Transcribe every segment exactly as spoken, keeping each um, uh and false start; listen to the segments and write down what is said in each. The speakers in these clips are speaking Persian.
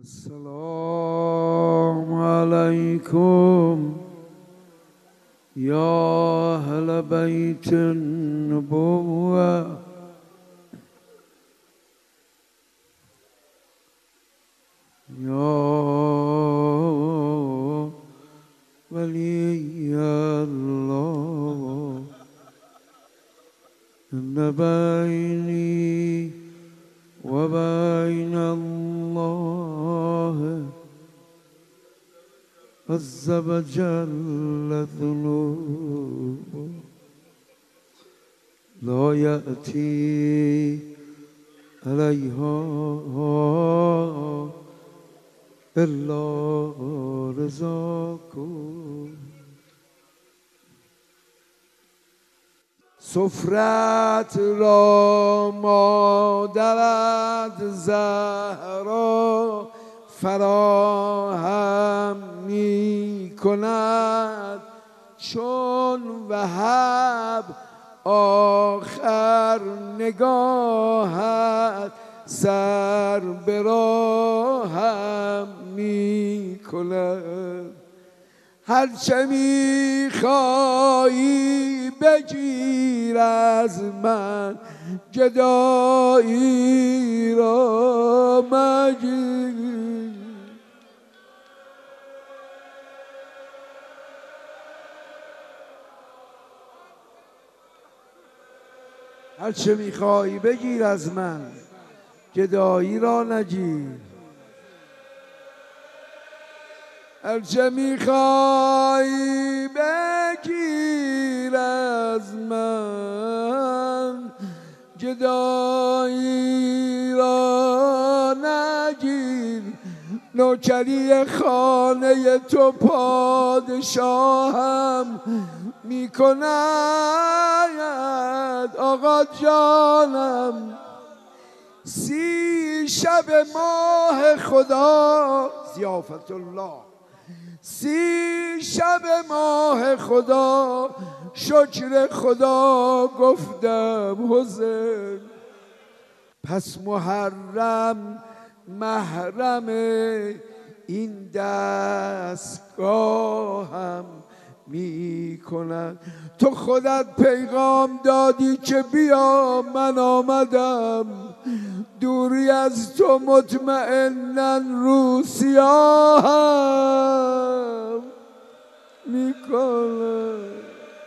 السلام عليكم يا أهل بيت النبوة يا ولي الله إن بيني وبين الله عز وجل ذنوب لا يأتي عليها إلا رزاكم. سفرت را مادرت زهرا فراهم می کند، چون وهب آخر نگاهت سر به راهم می کند. هرچه می خواهی بگیر از من، گدایی را مگیر. هرچه می خواهی بگیر از من، گدایی را نگیر. هرچه میخوای بگیر از من، گدایی را نگیر. نوکری خانه تو پادشاهم میکند آقا جانم. سی شب ماه خدا ضیافت الله، سی شب ماه خدا شکر خدا گفتم حسین. پس محرم محرم این دستگاهم می کند. تو خودت پیغام دادی که بیا، من آمدم. دوری از تو مطمئناً رو سیاهم می کند.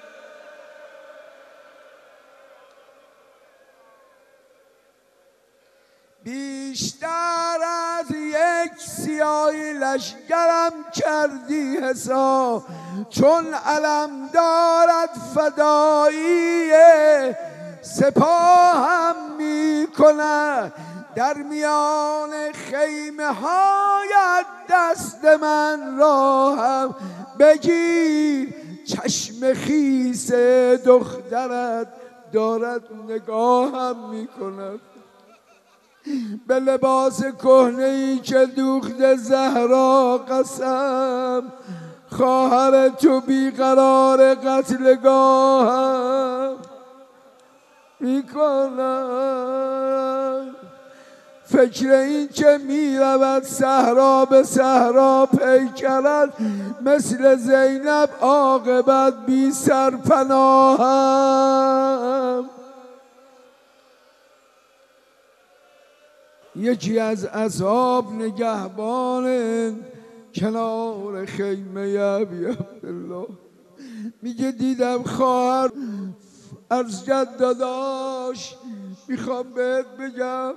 بیشتر از یک سیاهی لشگرم کردی حساب، چون علم دارد فدایی سپاهم می کند. در میان خیمه هایت دست من را هم بگیر، چشم خیس دخترت دارد نگاهم می کند. به لباس کهنه‌ای که دوخت زهرا قسم، خواهر تو بیقرار قتلگاهم می کند. فکر این که می رود صحرا به صحرا پیکرد، مثل زینب عاقبت بی سرپناهم. یکی از اصحاب نگهبان کنار خیمه ابی عبدالله میگه دیدم خواهر از جد داداش، میخوام بهت بگم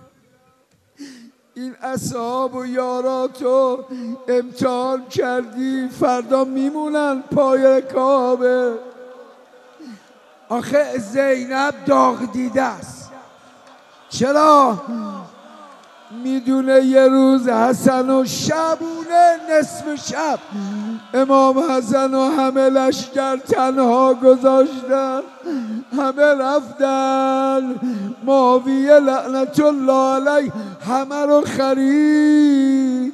این اصحاب و یاراتو امتحان کردی، فردا میمونن پای کعبه. آخه زینب داغ دیده است. چرا؟ میدونه یه روز حسن و شبونه نصف شب امام حسن و همه لشکر تنها گذاشتن، همه رفتن. معاویه لعنت الله علیه همه رو خرید.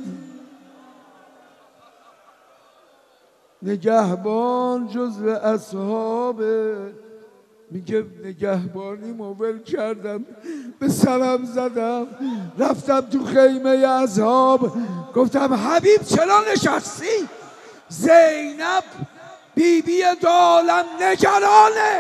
نگهبان جزو اصحاب میگه نگهبانی موبل کردم، به سرم زدم، رفتم تو خیمه اصحاب، گفتم حبیب چرا نشستی؟ زینب بیبی دو عالم نگرانه،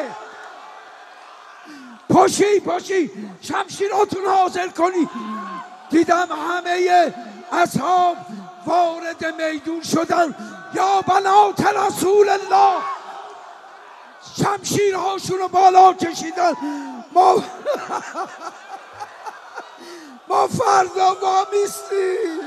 پاشی پاشی شمشیراتون حاضر کنی. دیدم همه اصحاب وارد میدون شدن، یا بنات رسول الله، شمشیرهاشون رو بالا کشیدن. ما ما فردا وامیستیم،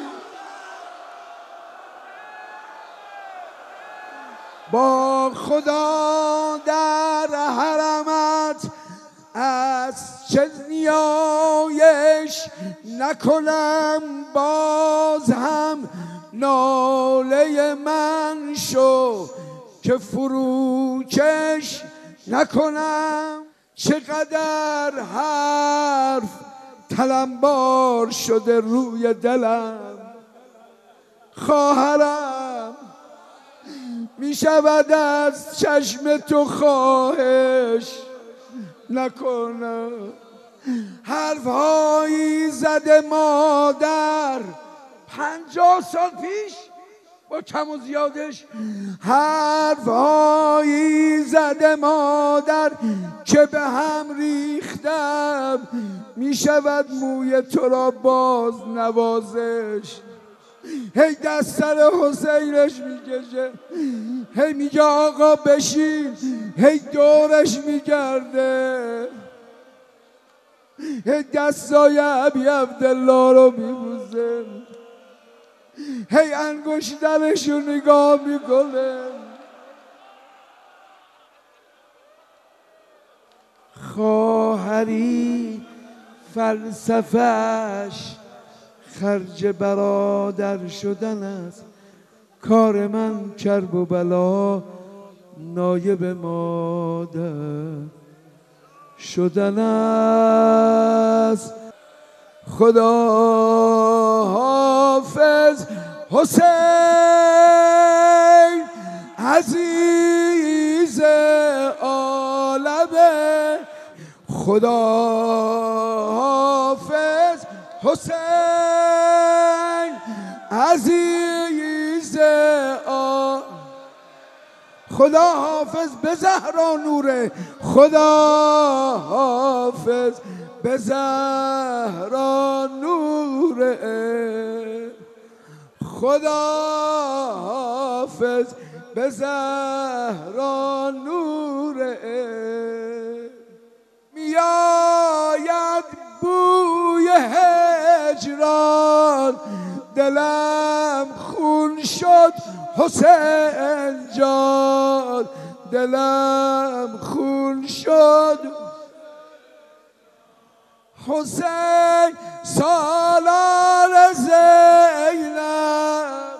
با خدا در حرمت از چه نیایش نکنم، باز هم ناله من شو که فروکش نکنم. چقدر حرف تلمبار شده روی دلم، خواهرم می شود از چشم تو خواهش نکنم. حرفهایی زده مادر پنجاه سال پیش با کم و زیادش، حرفهایی زده مادر که به هم ریختم، می شود موی تو را باز نوازش. هی دست سر حسینش میکشه، هی میگه آقا بشین، هی دورش میگرده، هی دستای ابی عبدالله رو میبوزه، هی انگشترش رو نگاه میکنه. خواهری فلسفه‌اش خرج برادر شدن است، کار من کرب و بلا نایب مادر شدن است. خدا حافظ حسین عزیز عالمه، خدا حافظ حسین عزیز آ خدا حافظ به زهرا نوره، خدا حافظ به زهرا نوره، خدا حافظ به زهرا نوره. میاید بوی هجران، دلم خون شد حسین جان، دلم خون شد حسین سالار زینب،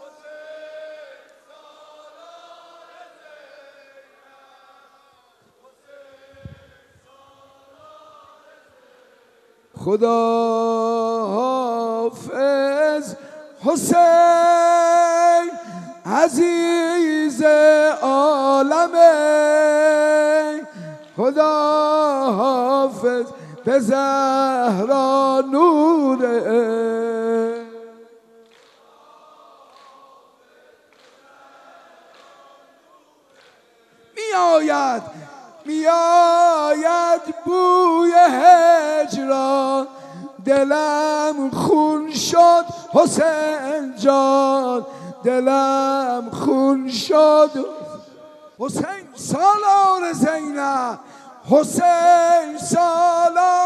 خدا حافظ حسین عزیز عالمه، خدا حافظ به زهرا نوره. میآید میآید بوی هجران، دلم خون شد حسین جان، دلم خون شد حسین سالار زینب، حسین سالار